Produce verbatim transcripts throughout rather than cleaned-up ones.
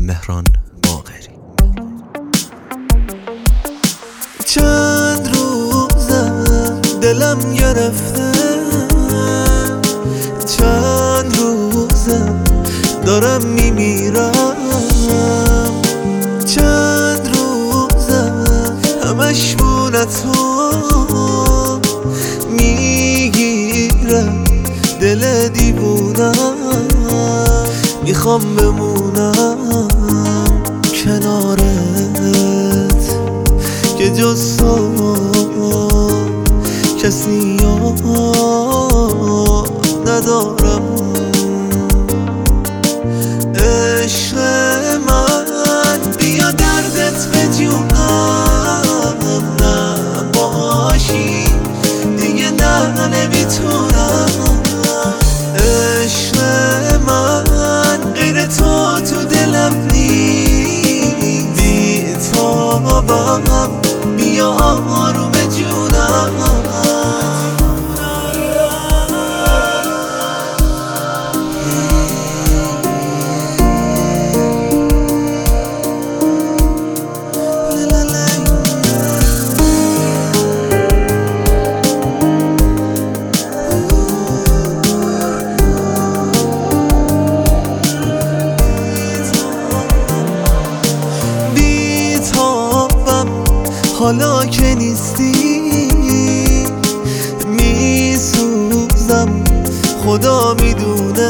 مهران باقری. چند روزه دلم گرفته، چند روزه دارم میمیرم، چند روزه همش مونه تو میگیره دل دیوونم، میخوام بمونم کنارت که جز تو کسی ندارم. عشق من بیا دردت به جونم، نباشی دیگه نه نمیتونم. عشق من غیر تو تو دلم نیست، بی تابم بیا آروم جونم. حالا که نیستی میسوزم، خدا میدونه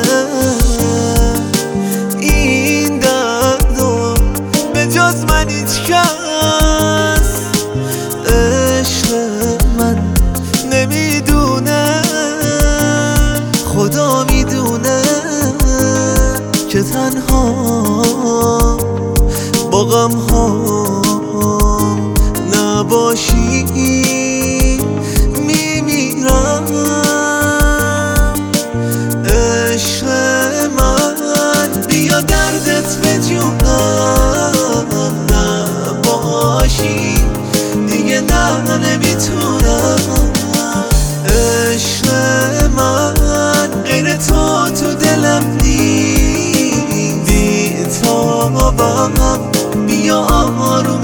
این دردو به جز من هیچ کس عشق من نمیدونه. خدا میدونه که تنها با غم ها نباشی میمیرم. عشق من بیا دردت به جونم، نباشی دیگه نه نمیتونم. عشق من غیر تو تو دلم نیست، بی تابم بیا آروم